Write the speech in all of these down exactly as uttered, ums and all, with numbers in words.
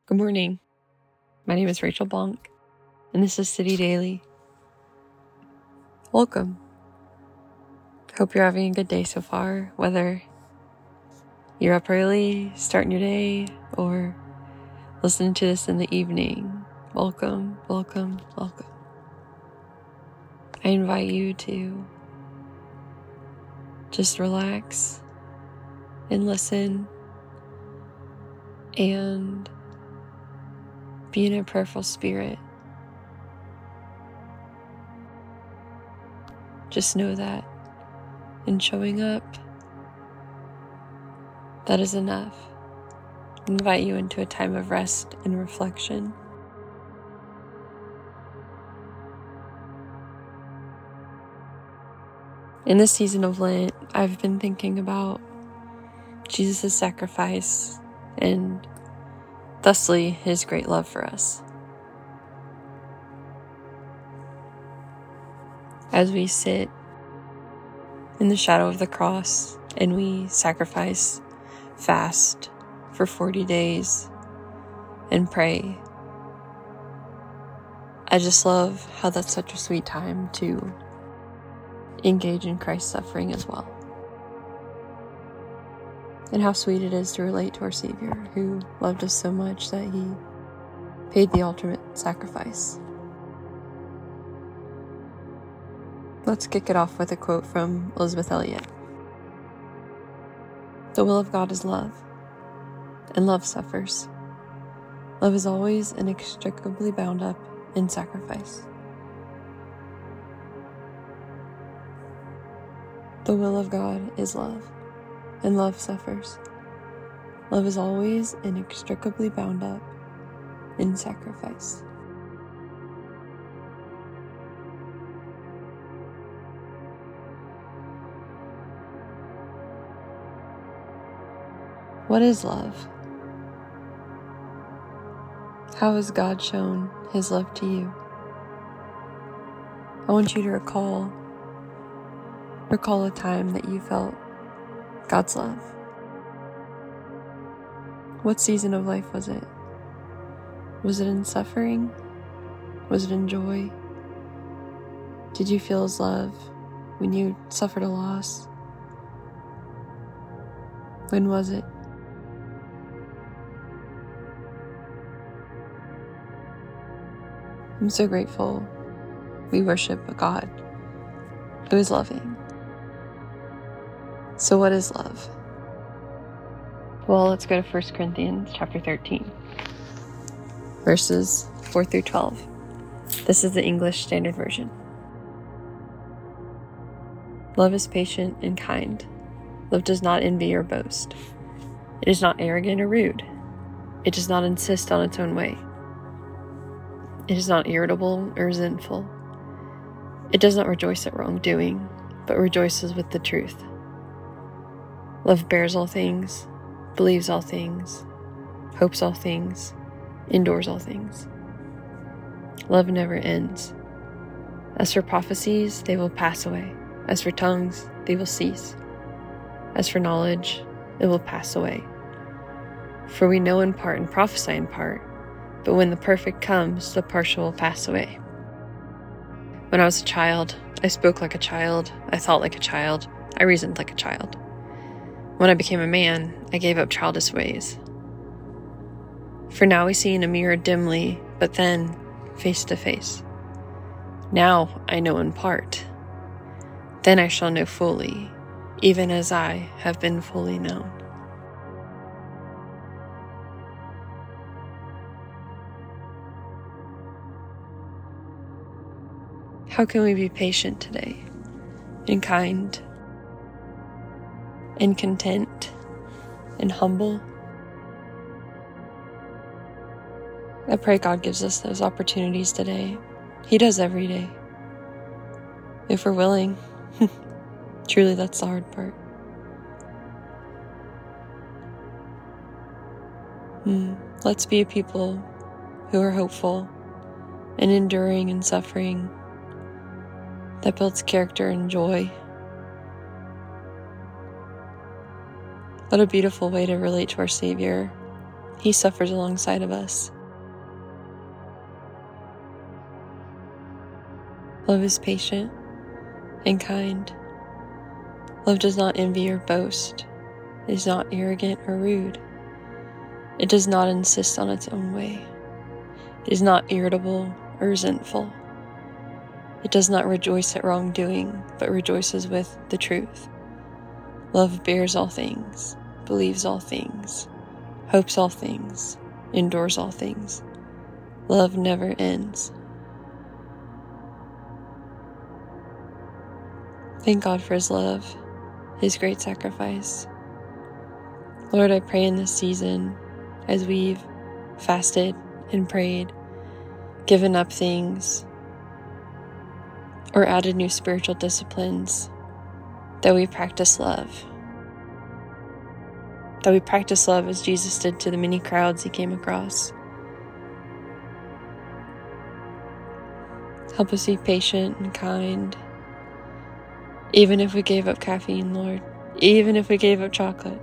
Good morning. My name is Rachel Blanc, and this is City Daily. Welcome. Hope you're having a good day so far, whether you're up early, starting your day, or listening to this in the evening. Welcome, welcome, welcome. I invite you to just relax and listen and be in a prayerful spirit. Just know that in showing up, that is enough. I invite you into a time of rest and reflection. In this season of Lent, I've been thinking about Jesus' sacrifice and thusly his great love for us. As we sit in the shadow of the cross and we sacrifice, fast for forty days and pray, I just love how that's such a sweet time to engage in Christ's suffering as well. And how sweet it is to relate to our Savior, who loved us so much that he paid the ultimate sacrifice. Let's kick it off with a quote from Elisabeth Elliot. The will of God is love, and love suffers. Love is always inextricably bound up in sacrifice. The will of God is love, and love suffers. Love is always inextricably bound up in sacrifice. What is love? How has God shown his love to you? I want you to recall, recall a time that you felt God's love. What season of life was it? Was it in suffering? Was it in joy? Did you feel his love when you suffered a loss? When was it? I'm so grateful we worship a God who is loving. So what is love? Well, let's go to First Corinthians chapter thirteen, verses four through twelve. This is the English Standard Version. Love is patient and kind. Love does not envy or boast. It is not arrogant or rude. It does not insist on its own way. It is not irritable or resentful. It does not rejoice at wrongdoing, but rejoices with the truth. Love bears all things, believes all things, hopes all things, endures all things. Love never ends. As for prophecies, they will pass away. As for tongues, they will cease. As for knowledge, it will pass away. For we know in part and prophesy in part, but when the perfect comes, the partial will pass away. When I was a child, I spoke like a child, I thought like a child, I reasoned like a child. When I became a man, I gave up childish ways. For now we see in a mirror dimly, but then face to face. Now I know in part. Then I shall know fully, even as I have been fully known. How can we be patient today, and kind, and content, and humble? I pray God gives us those opportunities today. He does every day. If we're willing. Truly, that's the hard part. Mm. Let's be a people who are hopeful and enduring and suffering, that builds character and joy. What a beautiful way to relate to our Savior, He suffers alongside of us. Love is patient and kind. Love does not envy or boast. It is not arrogant or rude. It does not insist on its own way. It is not irritable or resentful. It does not rejoice at wrongdoing, but rejoices with the truth. Love bears all things, believes all things, hopes all things, endures all things. Love never ends. Thank God for His love, His great sacrifice. Lord, I pray in this season, as we've fasted and prayed, given up things, or added new spiritual disciplines, that we practice love. That we practice love as Jesus did to the many crowds He came across. Help us be patient and kind, even if we gave up caffeine, Lord, even if we gave up chocolate.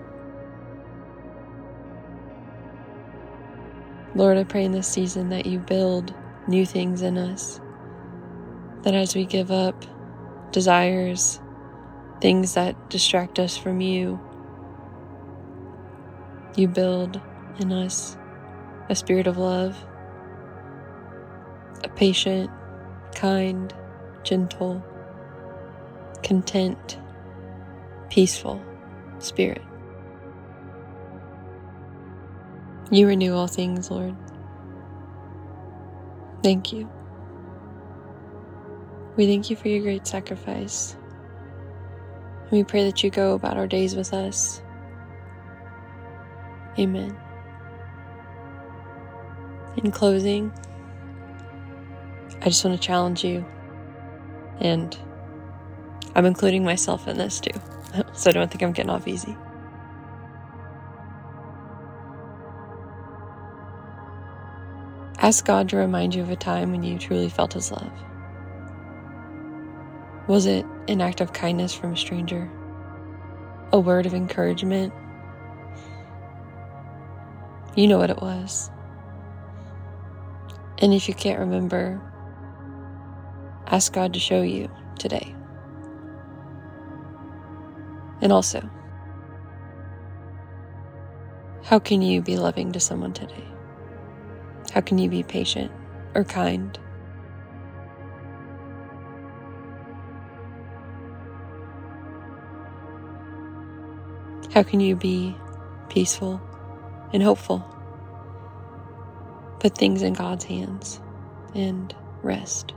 Lord, I pray in this season that You build new things in us, that as we give up desires, things that distract us from You, You build in us a spirit of love, a patient, kind, gentle, content, peaceful spirit. You renew all things, Lord. Thank You. We thank You for Your great sacrifice. And we pray that You go about our days with us. Amen. In closing, I just want to challenge you, and I'm including myself in this too, so I don't think I'm getting off easy. Ask God to remind you of a time when you truly felt His love. Was it an act of kindness from a stranger? A word of encouragement? You know what it was. And if you can't remember, ask God to show you today. And also, how can you be loving to someone today? How can you be patient or kind? How can you be peaceful and hopeful? Put things in God's hands and rest.